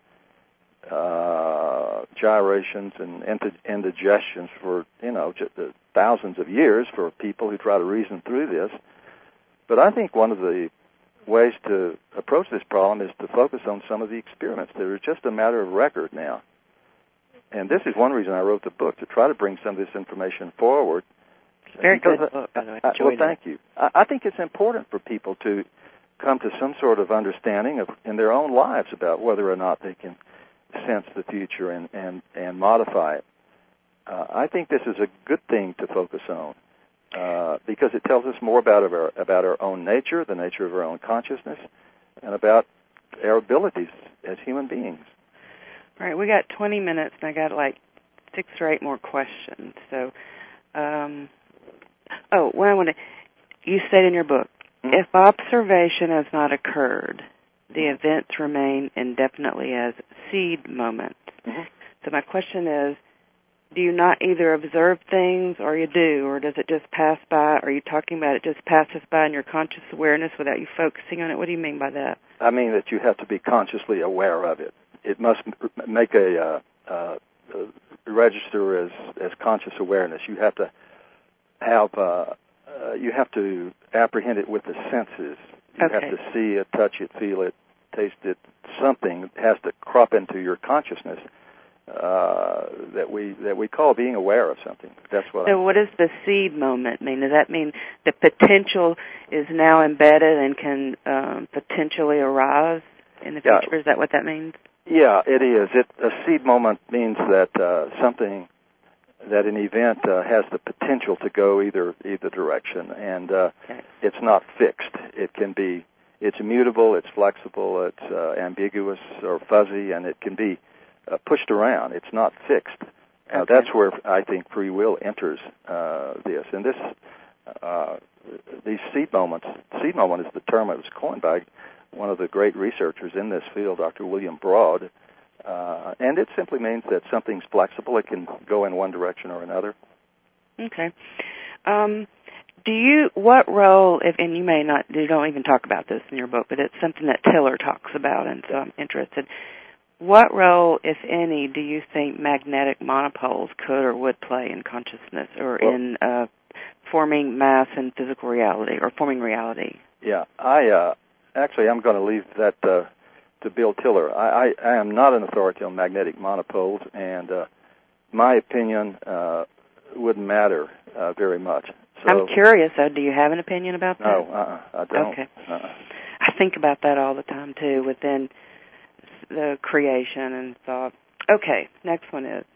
gyrations and indigestions for, just thousands of years for people who try to reason through this. But I think one of the ways to approach this problem is to focus on some of the experiments that are just a matter of record now. And this is one reason I wrote the book, to try to bring some of this information forward. Very good book, by the way. Well, thank you. I think it's important for people to come to some sort of understanding in their own lives about whether or not they can sense the future and modify it. I think this is a good thing to focus on because it tells us more about our own nature, the nature of our own consciousness, and about our abilities as human beings. All right, we got 20 minutes, and I got like 6 or 8 more questions. So, you said in your book, if observation has not occurred, the events remain indefinitely as seed moments. Mm-hmm. So my question is, do you not either observe things or you do, or does it just pass by? Are you talking about it just passes by in your conscious awareness without you focusing on it? What do you mean by that? I mean that you have to be consciously aware of it. It must make a register as conscious awareness. You have to have you have to apprehend it with the senses. You have to see it, touch it, feel it, taste it. Something has to crop into your consciousness that we call being aware of something. That's what. So, what does the seed moment mean? Does that mean the potential is now embedded and can potentially arise in the future? Is that what that means? Yeah, it is. A seed moment means that something, that an event has the potential to go either direction, and it's not fixed. It's immutable, it's flexible, it's ambiguous or fuzzy, and it can be pushed around. It's not fixed. That's where I think free will enters this. And these seed moments. Seed moment is the term that was coined by one of the great researchers in this field, Dr. William Broad, and it simply means that something's flexible. It can go in one direction or another. Okay. What role, and you don't even talk about this in your book, but it's something that Tiller talks about, and so I'm interested. What role, if any, do you think magnetic monopoles could or would play in consciousness or in forming mass and physical reality, or forming reality? Yeah, I'm going to leave that to Bill Tiller. I am not an authority on magnetic monopoles, and my opinion wouldn't matter very much. So, I'm curious, though. Do you have an opinion about that? No, I don't. Okay. I think about that all the time, too, within the creation and thought. Okay, next one is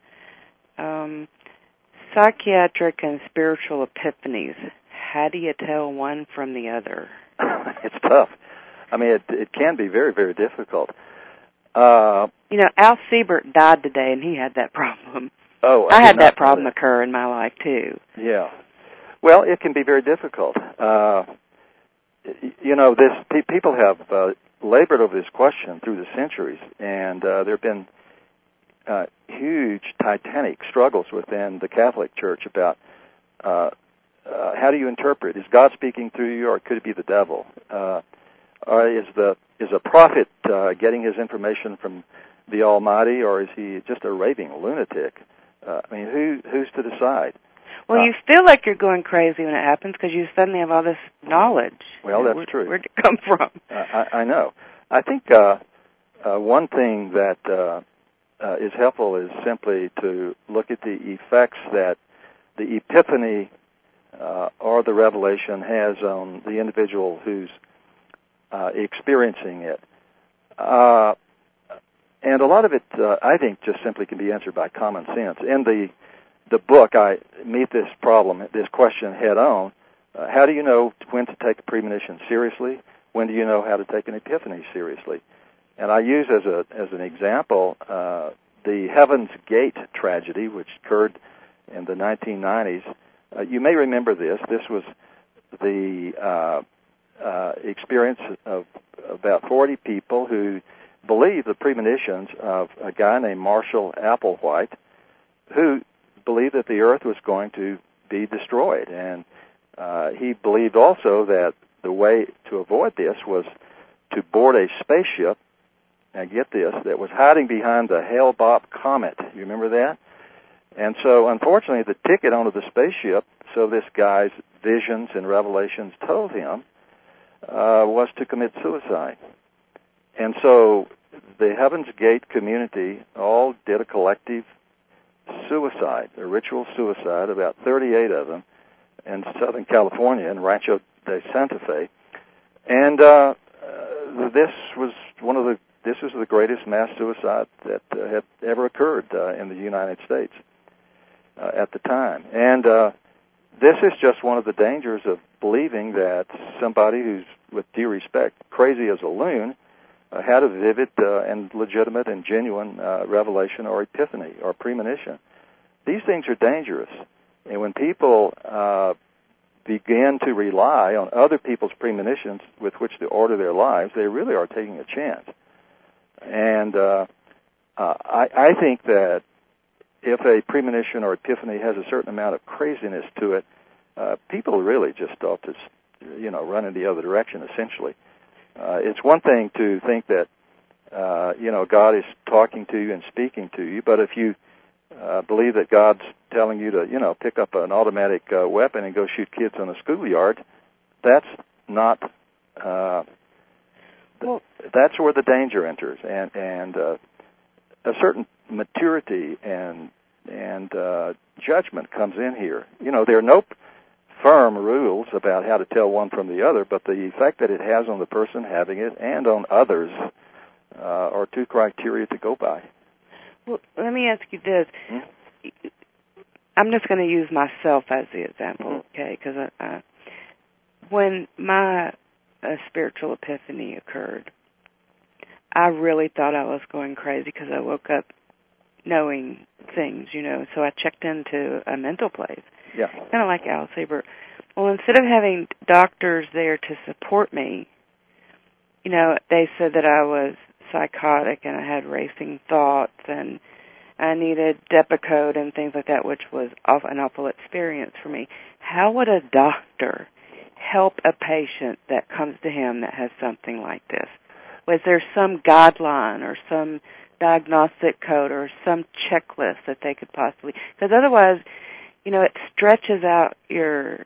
psychiatric and spiritual epiphanies. How do you tell one from the other? It's tough. I mean, it can be very, very difficult. Al Siebert died today, and he had that problem. Oh, I had that problem occur in my life, too. Yeah. Well, it can be very difficult. People have labored over this question through the centuries, and there have been huge, titanic struggles within the Catholic Church about how do you interpret? Is God speaking through you, or could it be the devil? Or is a prophet getting his information from the Almighty, or is he just a raving lunatic? Who's to decide? Well, you feel like you're going crazy when it happens because you suddenly have all this knowledge. Well, that's true. Where'd it come from? I know. I think one thing that is helpful is simply to look at the effects that the epiphany or the revelation has on the individual who's experiencing it. And a lot of it, I think, just simply can be answered by common sense. In the book, I meet this question head on. How do you know when to take a premonition seriously? When do you know how to take an epiphany seriously? And I use as an example the Heaven's Gate tragedy, which occurred in the 1990s. You may remember this. This was the experience of about 40 people who believed the premonitions of a guy named Marshall Applewhite, who believed that the earth was going to be destroyed. And he believed also that the way to avoid this was to board a spaceship, and get this, that was hiding behind the Hale-Bopp comet. You remember that? And so, unfortunately, the ticket onto the spaceship, so this guy's visions and revelations told him, was to commit suicide. And so the Heaven's Gate community all did a collective suicide, a ritual suicide, about 38 of them in Southern California in Rancho de Santa Fe. And this was the greatest mass suicide that had ever occurred in the United States at the time. And this is just one of the dangers of believing that somebody who's, with due respect, crazy as a loon, had a vivid and legitimate and genuine revelation or epiphany or premonition. These things are dangerous. And when people begin to rely on other people's premonitions with which to order their lives, they really are taking a chance. And I think that if a premonition or epiphany has a certain amount of craziness to it, people really just ought to, run in the other direction, essentially. It's one thing to think that, God is talking to you and speaking to you, but if you believe that God's telling you to, pick up an automatic weapon and go shoot kids on a schoolyard, that's not, that's where the danger enters. And a certain maturity and judgment comes in here. There are no firm rules about how to tell one from the other, but the effect that it has on the person having it and on others are two criteria to go by. Well, let me ask you this. I'm just going to use myself as the example, okay? Because when my spiritual epiphany occurred, I really thought I was going crazy because I woke up knowing things, so I checked into a mental place. Yeah. Kind of like Al Saber. Well, instead of having doctors there to support me, they said that I was psychotic and I had racing thoughts and I needed Depakote and things like that, which was an awful experience for me. How would a doctor help a patient that comes to him that has something like this? Was there some guideline or some diagnostic code or some checklist that they could possibly... Because otherwise, it stretches out your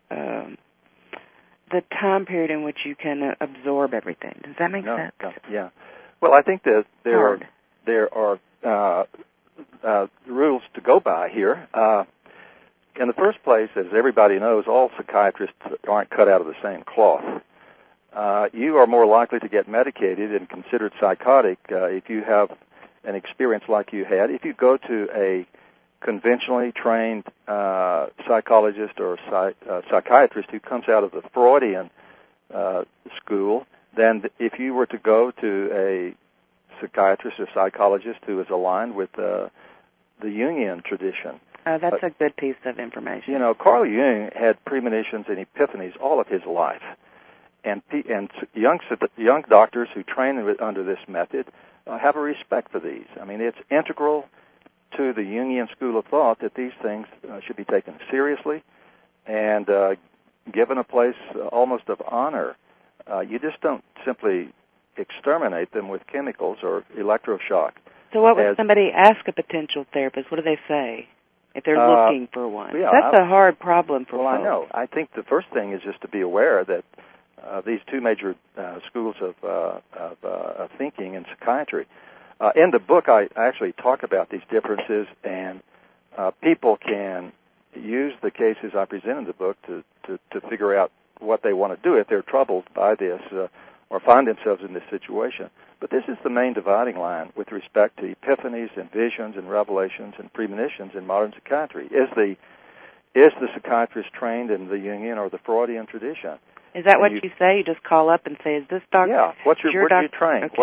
the time period in which you can absorb everything. Does that make sense? Yeah. Well, I think that there are rules to go by here. In the first place, as everybody knows, all psychiatrists aren't cut out of the same cloth. You are more likely to get medicated and considered psychotic if you have an experience like you had. If you go to a conventionally trained psychologist or psychiatrist who comes out of the Freudian school, then if you were to go to a psychiatrist or psychologist who is aligned with the Jungian tradition. That's a good piece of information. Carl Jung had premonitions and epiphanies all of his life. And young doctors who train under this method have a respect for these. I mean, it's integral to the Jungian school of thought that these things should be taken seriously and given a place almost of honor. You just don't simply exterminate them with chemicals or electroshock. So what would somebody ask a potential therapist? What do they say if they're looking for one? Yeah, that's a hard problem for folks. I know. I think the first thing is just to be aware that these two major schools of thinking in psychiatry. In the book, I actually talk about these differences, and people can use the cases I present in the book to figure out what they want to do if they're troubled by this or find themselves in this situation. But this is the main dividing line with respect to epiphanies and visions and revelations and premonitions in modern psychiatry. Is the psychiatrist trained in the Jungian or the Freudian tradition? Is that what you say? You just call up and say, "Is this doctor?" Yeah. Where do you train? Okay. What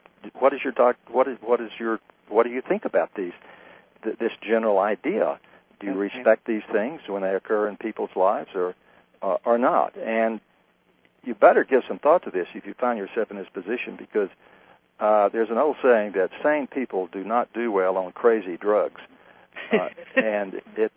do you think about this general idea? Do you respect these things when they occur in people's lives, or not? And you better give some thought to this if you find yourself in this position, because there's an old saying that sane people do not do well on crazy drugs, and it.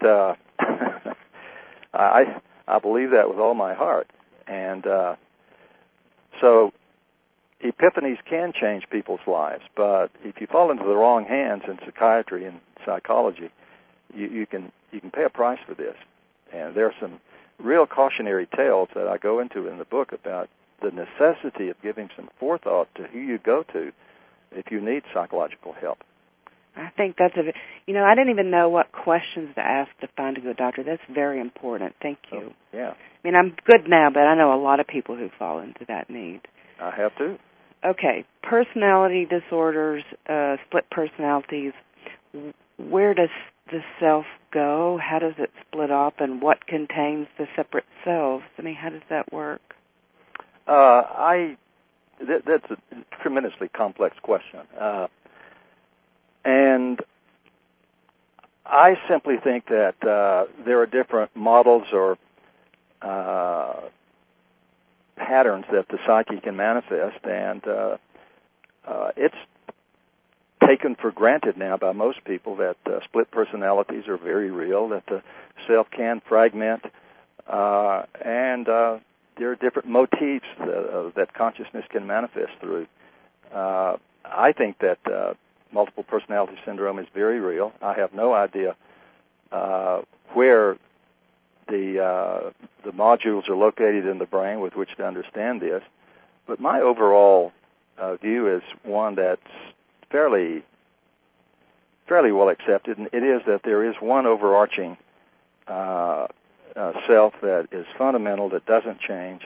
I believe that with all my heart. And so epiphanies can change people's lives, but if you fall into the wrong hands in psychiatry and psychology, you can pay a price for this. And there are some real cautionary tales that I go into in the book about the necessity of giving some forethought to who you go to if you need psychological help. I think that's I didn't even know what questions to ask to find a good doctor. That's very important. Thank you. Oh, yeah. I mean, I'm good now, but I know a lot of people who fall into that need. I have too. Okay. Personality disorders, split personalities. Where does the self go? How does it split up, and what contains the separate selves? I mean, how does that work? That's a tremendously complex question. And I simply think that there are different models or patterns that the psyche can manifest, and it's taken for granted now by most people that split personalities are very real, that the self can fragment, and there are different motifs that consciousness can manifest through. I think that multiple personality syndrome is very real. I have no idea where the modules are located in the brain with which to understand this, but my overall view is one that's fairly fairly well accepted, and it is that there is one overarching self that is fundamental, that doesn't change,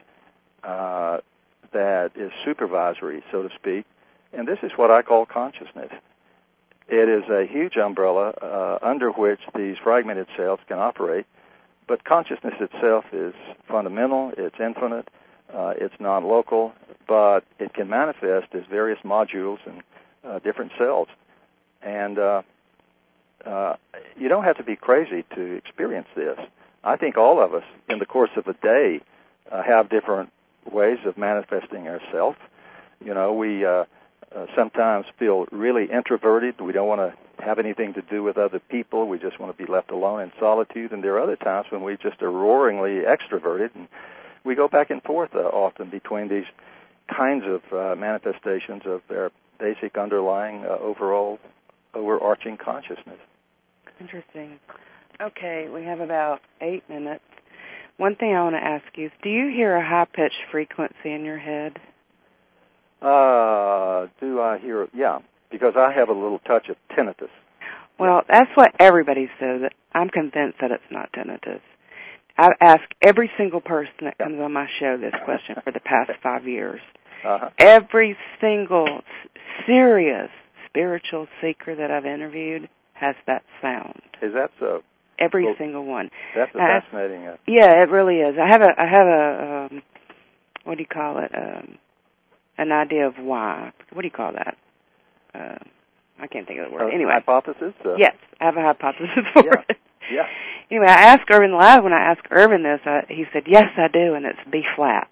that is supervisory, so to speak, and this is what I call consciousness. It is a huge umbrella under which these fragmented selves can operate, but consciousness itself is fundamental, it's infinite, it's non-local, but it can manifest as various modules and different selves. And you don't have to be crazy to experience this. I think all of us, in the course of a day, have different ways of manifesting ourselves. You know, we sometimes feel really introverted. We don't want to have anything to do with other people. We just want to be left alone in solitude. And there are other times when we just are roaringly extroverted, and we go back and forth often between these kinds of manifestations of their basic underlying overarching consciousness. Interesting. Okay, we have about 8 minutes. One thing I want to ask you is, do you hear a high-pitched frequency in your head? Do I hear it? Yeah, because I have a little touch of tinnitus. Well, that's what everybody says. I'm convinced that it's not tinnitus. I've asked every single person that comes on my show this question for the past 5 years. Uh-huh. Every single serious spiritual seeker that I've interviewed has that sound. Is that so? Every single one. That's fascinating. Yeah, it really is. I have a what do you call it? An idea of why. What do you call that? I can't think of the word. Anyway. Hypothesis? Yes, I have a hypothesis for it. Yeah. Anyway, I asked Irvin Live, when I asked Irvin this, he said, yes, I do, and it's B flat.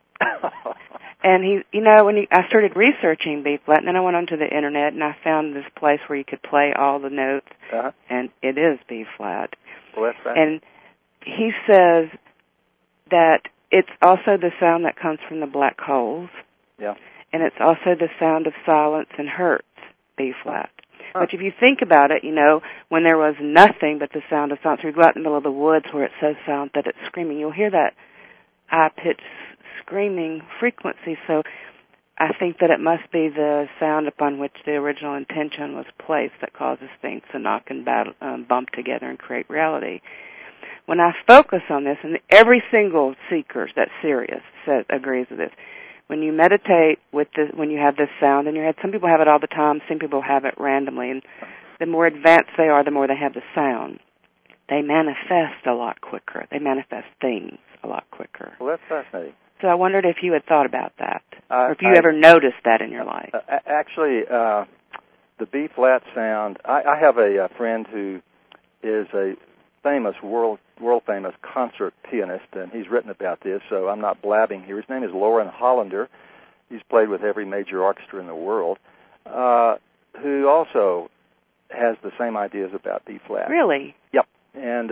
And I started researching B flat, and then I went onto the internet, and I found this place where you could play all the notes, and it is B flat. Well, that's fascinating. And he says that it's also the sound that comes from the black holes. Yeah. And it's also the sound of silence and Hertz, B flat. But if you think about it, when there was nothing but the sound of silence, you go out in the middle of the woods where it's so silent that it's screaming, you'll hear that high-pitched screaming frequency. So I think that it must be the sound upon which the original intention was placed that causes things to knock and bump together and create reality. When I focus on this, and every single seeker that's serious agrees with this, when you meditate when you have this sound in your head, some people have it all the time, some people have it randomly, and the more advanced they are, the more they have the sound. They manifest a lot quicker. They manifest things a lot quicker. Well, that's fascinating. So I wondered if you had thought about that, or if you ever noticed that in your life. Actually, the B-flat sound, I have a friend who is a famous, world-famous concert pianist, and he's written about this, so I'm not blabbing here. His name is Loren Hollander. He's played with every major orchestra in the world, who also has the same ideas about B-flat. Really? Yep. And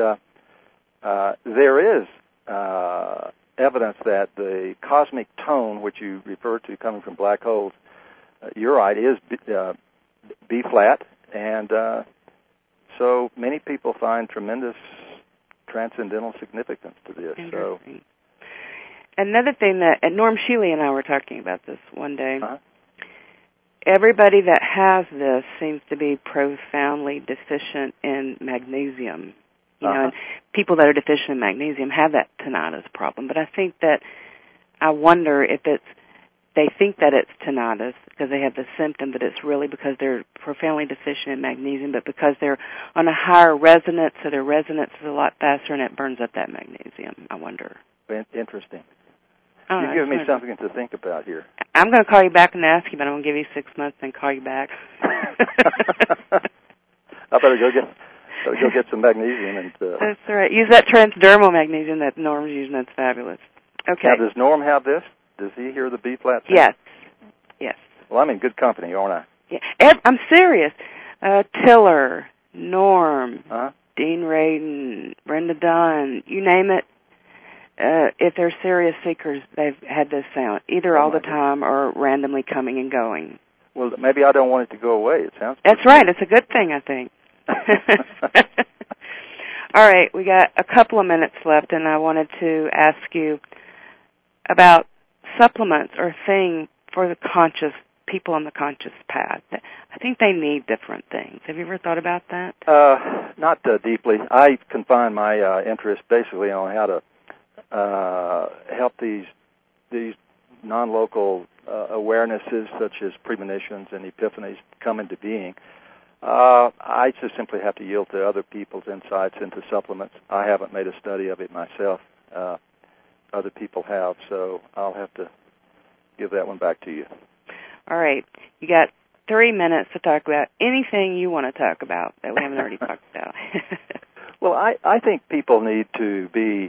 there is evidence that the cosmic tone, which you refer to coming from black holes, you're right, is B-flat, and so many people find tremendous transcendental significance to this. So, another thing and Norm Shealy and I were talking about this one day. Everybody that has this seems to be profoundly deficient in magnesium. And people that are deficient in magnesium have that tinnitus problem. But I think that I wonder if they think that it's tinnitus because they have the symptom, but it's really because they're profoundly deficient in magnesium, but because they're on a higher resonance, so their resonance is a lot faster and it burns up that magnesium, I wonder. Interesting. You've given me something to think about here. I'm going to call you back and ask you, but I'm going to give you 6 months and call you back. I better go get some magnesium. And that's all right. Use that transdermal magnesium that Norm's using. That's fabulous. Okay. Now, does Norm have this? Does he hear the B-flat thing? Yes. Yes. Well, I'm in good company, aren't I? Yeah. I'm serious. Tiller, Norm, Dean Radin, Brenda Dunn, you name it. If they're serious seekers, they've had this sound, either all the time or randomly coming and going. Well, maybe I don't want it to go away. It sounds That's right. It's a good thing, I think. All right. We got a couple of minutes left, and I wanted to ask you about supplements or thing for the conscious people on the conscious path? I think they need different things. Have you ever thought about that? Not deeply. I confine my interest basically on how to help these non-local awarenesses, such as premonitions and epiphanies, come into being. I just simply have to yield to other people's insights into supplements. I haven't made a study of it myself. Other people have, so I'll have to give that one back to you. All right. You got 3 minutes to talk about anything you want to talk about that we haven't already talked about. Well, I think people need to be,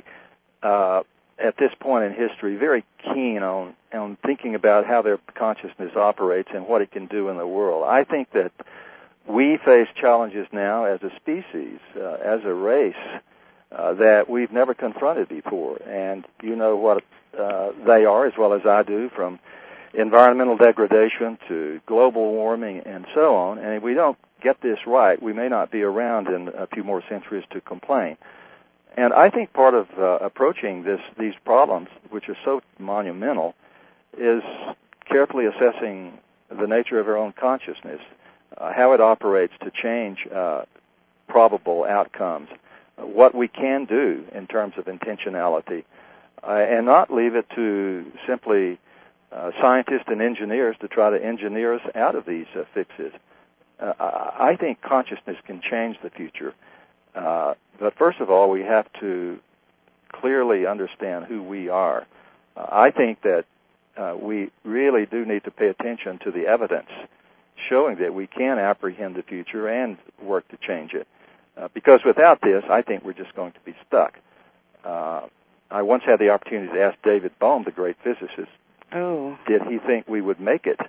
at this point in history, very keen on thinking about how their consciousness operates and what it can do in the world. I think that we face challenges now as a species, as a race, that we've never confronted before. And you know what they are as well as I do, from environmental degradation to global warming and so on. And if we don't get this right, we may not be around in a few more centuries to complain. And I think part of approaching these problems, which are so monumental, is carefully assessing the nature of our own consciousness, how it operates to change probable outcomes, what we can do in terms of intentionality, and not leave it to simply scientists and engineers to try to engineer us out of these fixes. I think consciousness can change the future. But first of all, we have to clearly understand who we are. I think that we really do need to pay attention to the evidence showing that we can apprehend the future and work to change it. Because without this, I think we're just going to be stuck. I once had the opportunity to ask David Bohm, the great physicist, did he think we would make it?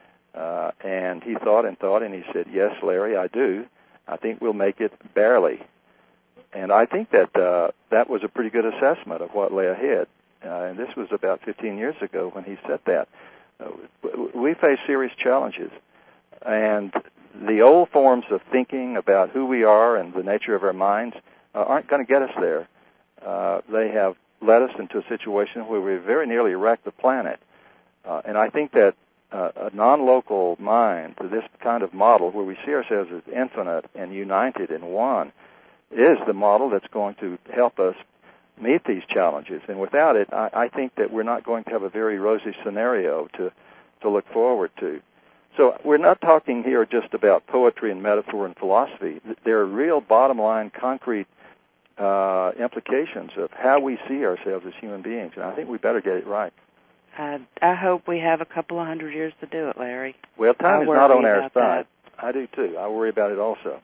And he thought, and he said, yes, Larry, I do. I think we'll make it barely. And I think that that was a pretty good assessment of what lay ahead. And this was about 15 years ago when he said that. We face serious challenges. And the old forms of thinking about who we are and the nature of our minds aren't going to get us there. They have led us into a situation where we very nearly wrecked the planet. And I think that a non-local mind, this kind of model where we see ourselves as infinite and united in one, is the model that's going to help us meet these challenges. And without it, I think that we're not going to have a very rosy scenario to look forward to. So we're not talking here just about poetry and metaphor and philosophy. There are real bottom-line, concrete implications of how we see ourselves as human beings, and I think we better get it right. I hope we have a couple of 100 years to do it, Larry. Well, time is not on our side. I do, too. I worry about it also.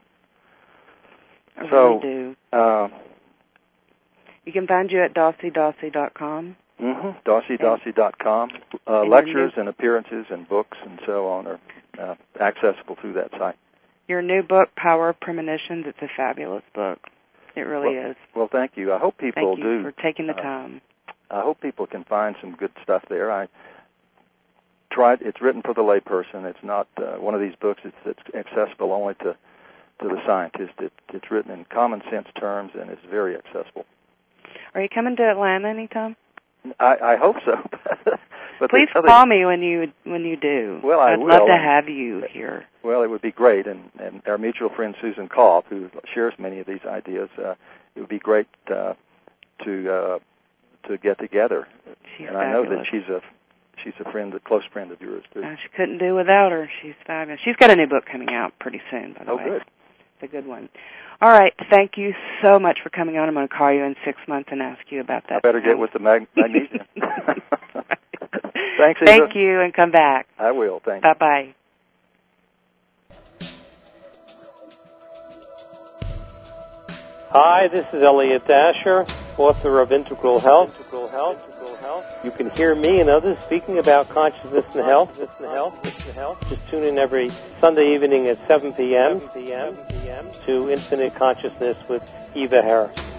I really do. You can find you at DawseyDawsey.com. DawseyDawsey.com. Lectures and appearances and books and so on are accessible through that site. Your new book, Power of Premonitions, it's a fabulous book. It really is. Well, thank you. I hope people do. Thank you for taking the time. I hope people can find some good stuff there. I tried. It's written for the layperson. It's not one of these books that's accessible only to the scientist. It's written in common sense terms and it's very accessible. Are you coming to Atlanta anytime? I hope so. But please call me when you do. Well, I'd love to have you here. Well, it would be great, and our mutual friend Susan Koff, who shares many of these ideas, it would be great to get together. She's and fabulous. I know that she's a friend, a close friend of yours too. She couldn't do without her. She's fabulous. She's got a new book coming out pretty soon, by the way. Oh, good. It's a good one. All right. Thank you so much for coming on. I'm going to call you in 6 months and ask you about that. I better get with the magnesium. Thanks, Eva. Thank you, and come back. I will. Thanks. Bye-bye. Hi, this is Elliot Dasher, author of Integral Health. You can hear me and others speaking about consciousness and health. Just tune in every Sunday evening at 7 p.m. to Infinite Consciousness with Eva Hare.